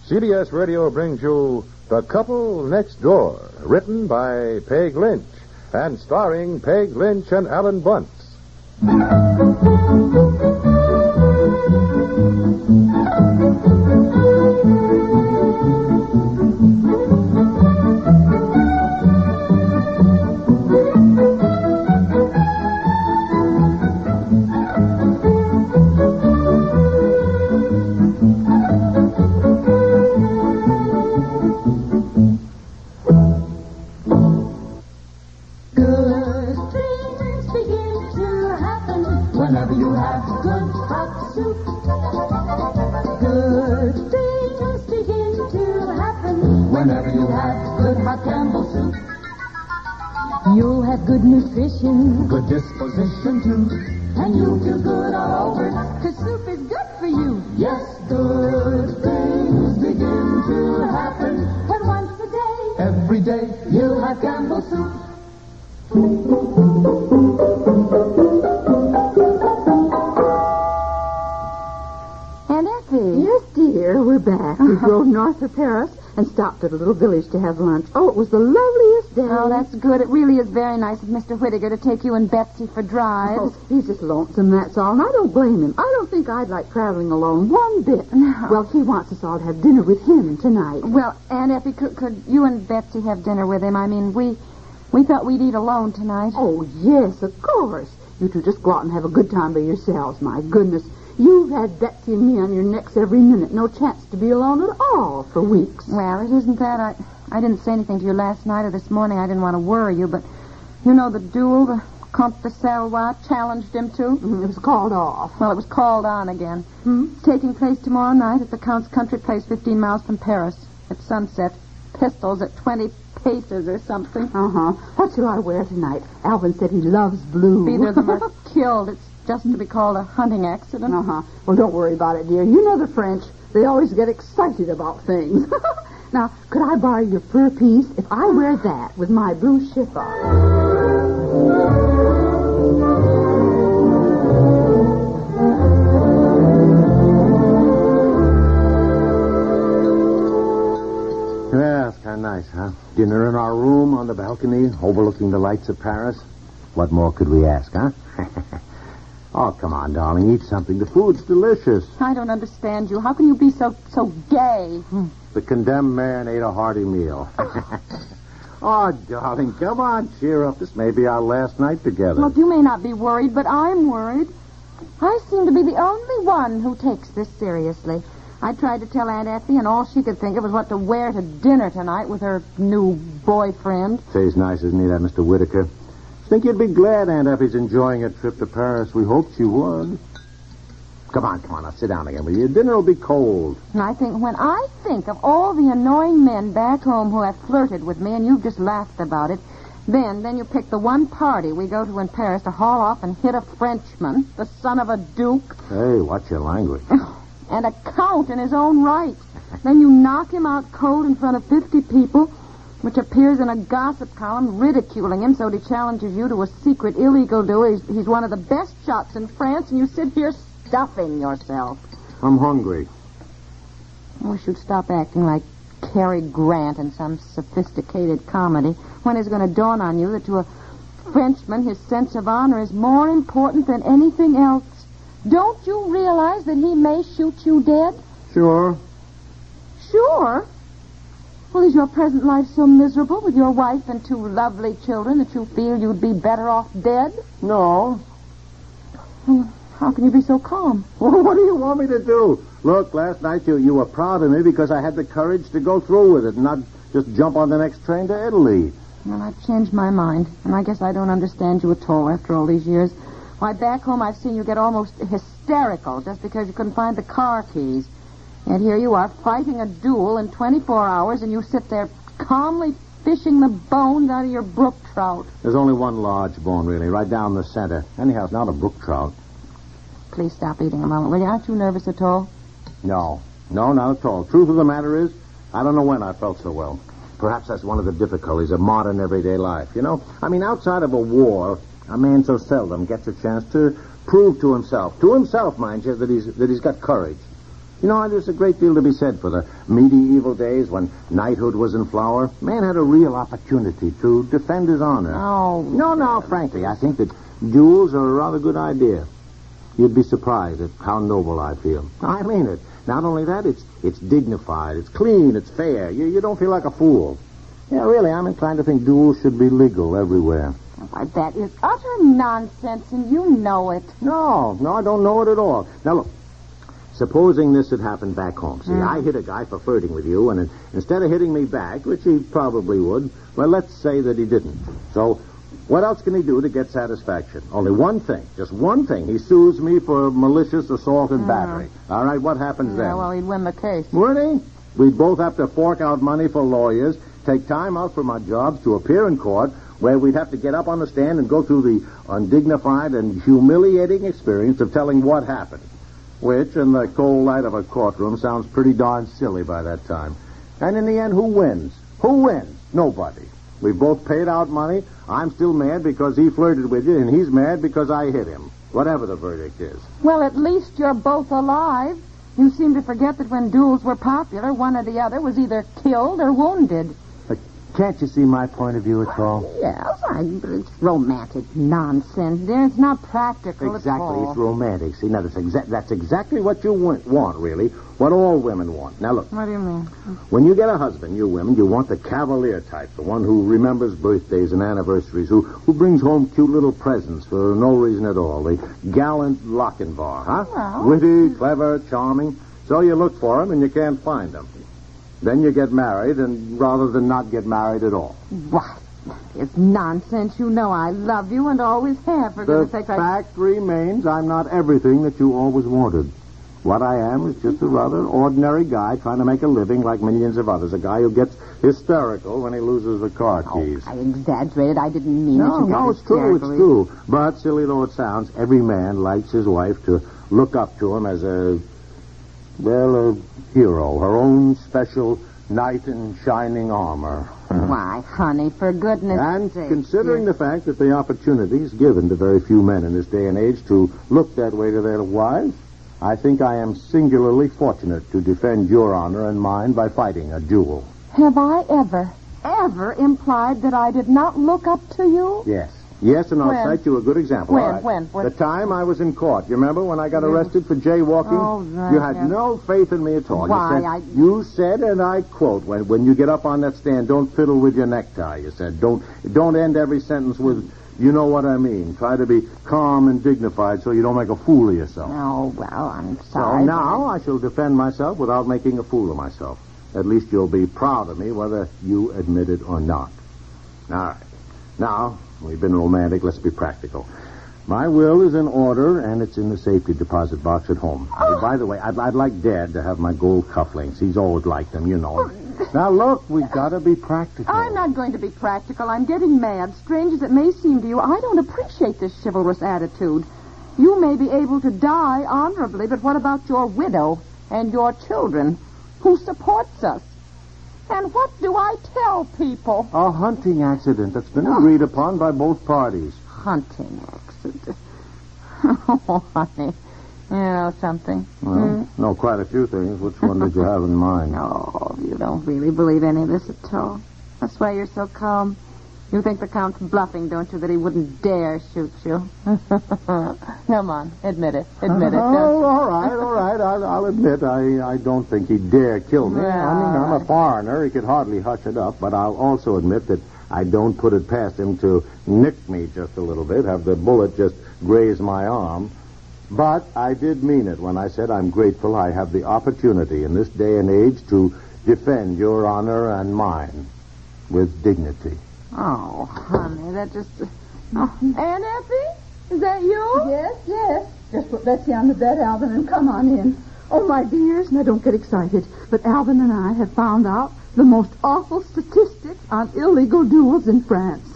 CBS Radio brings you The Couple Next Door, written by Peg Lynch and starring Peg Lynch and Alan Bunce. Whenever you have good hot soup, good things begin to happen. Whenever you have good hot Campbell soup, you'll have good nutrition, good disposition too, and you'll feel good all over. 'Cause soup is good for you. Yes, good things begin to happen. But once a day, every day, you'll have Campbell soup. Yes, dear, we're back. We drove north of Paris and stopped at a little village to have lunch. Oh, it was the loveliest day. Oh, that's good. It really is very nice of Mr. Whittaker to take you and Betsy for drives. Oh, he's just lonesome, that's all, and I don't blame him. I don't think I'd like traveling alone one bit. No. Well, he wants us all to have dinner with him tonight. Well, Aunt Effie, could you and Betsy have dinner with him? I mean, we thought we'd eat alone tonight. Oh, yes, of course. You two just go out and have a good time by yourselves. My goodness. You've had Betsy and me on your necks every minute. No chance to be alone at all for weeks. Well, it isn't that. I didn't say anything to you last night or this morning. I didn't want to worry you, but you know the duel the Comte de Salois challenged him to? It was called off. Well, it was called on again. It's taking place tomorrow night at the Count's country place 15 miles from Paris. At sunset. Pistols at 20 paces or something. What shall I wear tonight? Alvin said he loves blue. Either of them are killed. It's just to be called a hunting accident. Well, don't worry about it, dear. You know the French. They always get excited about things. Now, could I borrow your fur piece if I wear that with my blue chiffon? Yeah, it's kind of nice, huh? Dinner in our room on the balcony, overlooking the lights of Paris. What more could we ask, huh? Oh, come on, darling. Eat something. The food's delicious. I don't understand you. How can you be so gay? The condemned man ate a hearty meal. Oh, darling, come on. Cheer up. This may be our last night together. Look, you may not be worried, but I'm worried. I seem to be the only one who takes this seriously. I tried to tell Aunt Effie, and all she could think of was what to wear to dinner tonight with her new boyfriend. Say's nice, isn't he, that Mr. Whittaker? Think you'd be glad Aunt Effie's enjoying a trip to Paris. We hoped she would. Come on. Now sit down again, will you? Dinner will be cold. And when I think of all the annoying men back home who have flirted with me, and you've just laughed about it, then you pick the one party we go to in Paris to haul off and hit a Frenchman, the son of a duke. Hey, watch your language. And a count in his own right. Then you knock him out cold in front of 50 people, which appears in a gossip column ridiculing him, so he challenges you to a secret illegal duel. He's one of the best shots in France, and you sit here stuffing yourself. I'm hungry. I wish you'd stop acting like Cary Grant in some sophisticated comedy. When is it going to dawn on you that to a Frenchman his sense of honor is more important than anything else? Don't you realize that he may shoot you dead? Sure. Sure? Well, is your present life so miserable with your wife and 2 lovely children that you feel you'd be better off dead? No. Well, how can you be so calm? Well, what do you want me to do? Look, last night you were proud of me because I had the courage to go through with it and not just jump on the next train to Italy. Well, I've changed my mind, and I guess I don't understand you at all after all these years. Why, back home I've seen you get almost hysterical just because you couldn't find the car keys. And here you are fighting a duel in 24 hours, and you sit there calmly fishing the bones out of your brook trout. There's only one large bone, really, right down the center. Anyhow, it's not a brook trout. Please stop eating a moment, will you? Aren't you nervous at all? No, not at all. Truth of the matter is, I don't know when I felt so well. Perhaps that's one of the difficulties of modern everyday life, you know? I mean, outside of a war, a man so seldom gets a chance to prove to himself, mind you, that he's got courage. You know, there's a great deal to be said for the medieval days when knighthood was in flower. Man had a real opportunity to defend his honor. Oh. No, frankly, I think that duels are a rather good idea. You'd be surprised at how noble I feel. I mean it. Not only that, it's dignified, it's clean, it's fair. You don't feel like a fool. Yeah, really, I'm inclined to think duels should be legal everywhere. Why, that is utter nonsense, and you know it. No, I don't know it at all. Now, look. Supposing this had happened back home. See, I hit a guy for flirting with you, and instead of hitting me back, which he probably would, well, let's say that he didn't. So, what else can he do to get satisfaction? Only one thing. Just one thing. He sues me for malicious assault and battery. All right, what happens then? Well, he'd win the case. Would he? We'd both have to fork out money for lawyers, take time out from our jobs to appear in court, where we'd have to get up on the stand and go through the undignified and humiliating experience of telling what happened. Which, in the cold light of a courtroom, sounds pretty darn silly by that time. And in the end, who wins? Who wins? Nobody. We both paid out money. I'm still mad because he flirted with you, and he's mad because I hit him. Whatever the verdict is. Well, at least you're both alive. You seem to forget that when duels were popular, one or the other was either killed or wounded. Can't you see my point of view at all? Yes, but it's romantic nonsense, dear. It's not practical Exactly, at all. it's romantic. See, now, that's exactly what you want, really. What all women want. Now, look. What do you mean? When you get a husband, you women, you want the cavalier type, the one who remembers birthdays and anniversaries, who brings home cute little presents for no reason at all. The gallant Lochinvar, huh? Well. Witty, clever, charming. So you look for him and you can't find him. Then you get married, and rather than not get married at all. What? It's nonsense. You know I love you and always have, for goodness sake. The fact remains I'm not everything that you always wanted. What I am is just a rather ordinary guy trying to make a living like millions of others. A guy who gets hysterical when he loses the car keys. I exaggerated. I didn't mean it. No, it's true. But, silly though it sounds, every man likes his wife to look up to him as a hero, her own special knight in shining armor. Why, honey, for goodness sake. And considering the fact that the opportunity is given to very few men in this day and age to look that way to their wives, I think I am singularly fortunate to defend your honor and mine by fighting a duel. Have I ever implied that I did not look up to you? Yes, and I'll cite you a good example. When? The time I was in court. You remember when I got arrested for jaywalking? Oh, right. You had no faith in me at all. Why, You said, and I quote, when you get up on that stand, don't fiddle with your necktie, you said. Don't end every sentence with, you know what I mean. Try to be calm and dignified so you don't make a fool of yourself. Oh, well, I'm sorry. So now I shall defend myself without making a fool of myself. At least you'll be proud of me whether you admit it or not. All right. Now, we've been romantic. Let's be practical. My will is in order, and it's in the safety deposit box at home. Oh. By the way, I'd like Dad to have my gold cufflinks. He's always liked them, you know. Now, look, we've got to be practical. I'm not going to be practical. I'm getting mad. Strange as it may seem to you, I don't appreciate this chivalrous attitude. You may be able to die honorably, but what about your widow and your children? Who supports us? And what do I tell people? A hunting accident that's been agreed upon by both parties. Hunting accident? Oh, honey. You know something? Well, no, quite a few things. Which one did you have in mind? Oh, you don't really believe any of this at all. That's why you're so calm. You think the Count's bluffing, don't you, that he wouldn't dare shoot you? Come on, admit it. Admit it, don't you? All right. I'll admit I don't think he'd dare kill me. Well, I'm a foreigner. He could hardly hush it up. But I'll also admit that I don't put it past him to nick me just a little bit, have the bullet just graze my arm. But I did mean it when I said I'm grateful I have the opportunity in this day and age to defend your honor and mine with dignity. Oh, honey, that just... Oh. Aunt Effie? Is that you? Yes. Just put Betsy on the bed, Alvin, and come on in. Oh, my dears, now don't get excited, but Alvin and I have found out the most awful statistics on illegal duels in France.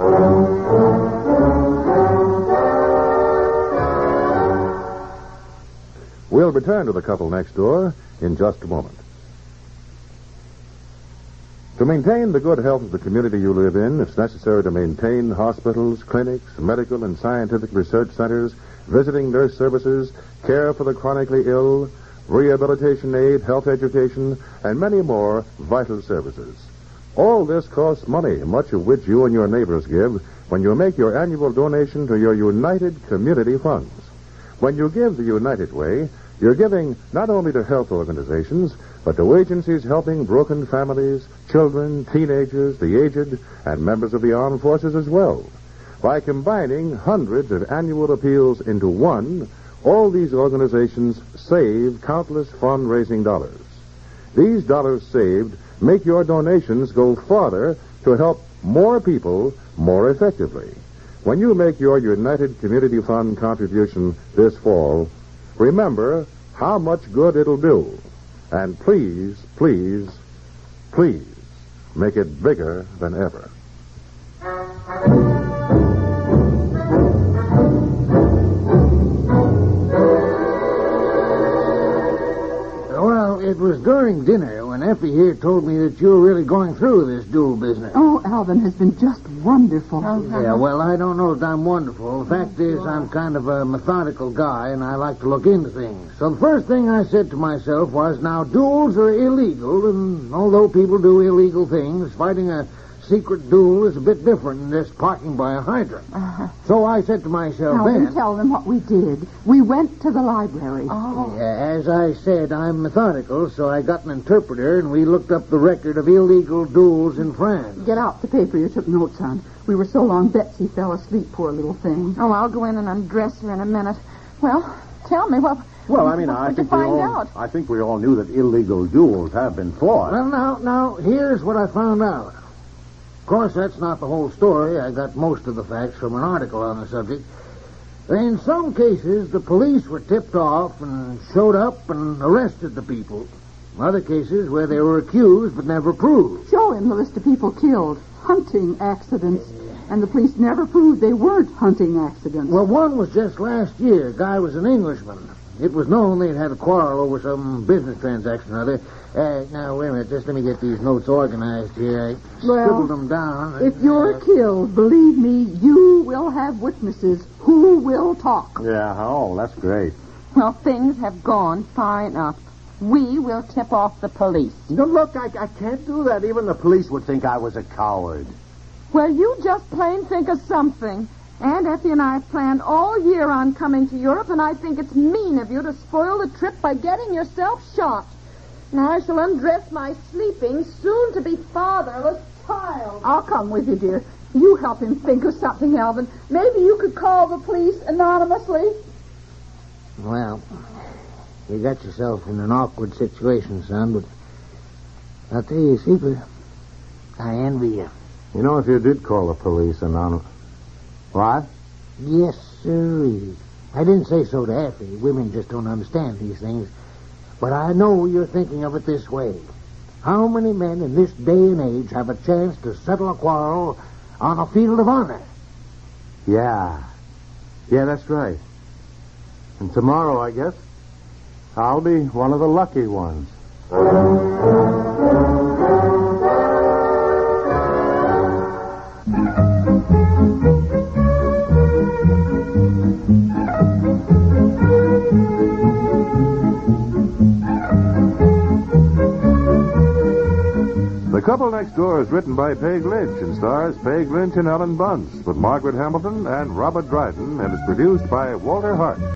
We'll return to the couple next door in just a moment. To maintain the good health of the community you live in, it's necessary to maintain hospitals, clinics, medical and scientific research centers, visiting nurse services, care for the chronically ill, rehabilitation aid, health education, and many more vital services. All this costs money, much of which you and your neighbors give when you make your annual donation to your United Community Funds. When you give the United Way, you're giving not only to health organizations, but to agencies helping broken families, children, teenagers, the aged, and members of the armed forces as well. By combining hundreds of annual appeals into one, all these organizations save countless fundraising dollars. These dollars saved make your donations go farther to help more people more effectively. When you make your United Community Fund contribution this fall, remember how much good it'll do. And please, please, please make it bigger than ever. Well, it was during dinner when Effie here told me that you were really going through this dual business. Oh, Alvin has been just wonderful. Yeah, well, I don't know that I'm wonderful. The fact is, I'm kind of a methodical guy, and I like to look into things. So the first thing I said to myself was, now, duels are illegal, and although people do illegal things, fighting a secret duel is a bit different than just parking by a hydrant. So I said to myself Alvin, tell them what we did. We went to the library. Yeah, as I said, I'm methodical, so I got an interpreter, and we looked up the record of illegal duels in France. Get out the paper you took notes on. We were so long Betsy fell asleep, poor little thing. Oh, I'll go in and undress her in a minute. Well, tell me, what did you find out? I think we all knew that illegal duels have been fought. Well, now, here's what I found out. Of course, that's not the whole story. I got most of the facts from an article on the subject. In some cases, the police were tipped off and showed up and arrested the people. Other cases where they were accused but never proved. Show him the list of people killed. Hunting accidents. And the police never proved they weren't hunting accidents. Well, one was just last year. A guy was an Englishman. It was known they'd had a quarrel over some business transaction or other. Now, wait a minute. Just let me get these notes organized here. I scribbled them down. If you're killed, believe me, you will have witnesses who will talk. Yeah, that's great. Well, things have gone far enough. We will tip off the police. No, look, I can't do that. Even the police would think I was a coward. Well, you just plain think of something. Aunt Effie and I have planned all year on coming to Europe, and I think it's mean of you to spoil the trip by getting yourself shot. Now I shall undress my sleeping, soon-to-be fatherless child. I'll come with you, dear. You help him think of something, Alvin. Maybe you could call the police anonymously. Well, you got yourself in an awkward situation, son, but I'll tell you a secret. I envy you. You know, if you did call the police anonymous... What? Yes, sir. I didn't say so to Effie. Women just don't understand these things. But I know you're thinking of it this way. How many men in this day and age have a chance to settle a quarrel on a field of honor? Yeah. Yeah, that's right. And tomorrow, I guess, I'll be one of the lucky ones. The Couple Next Door is written by Peg Lynch and stars Peg Lynch and Ellen Bunce with Margaret Hamilton and Robert Dryden and is produced by Walter Hart.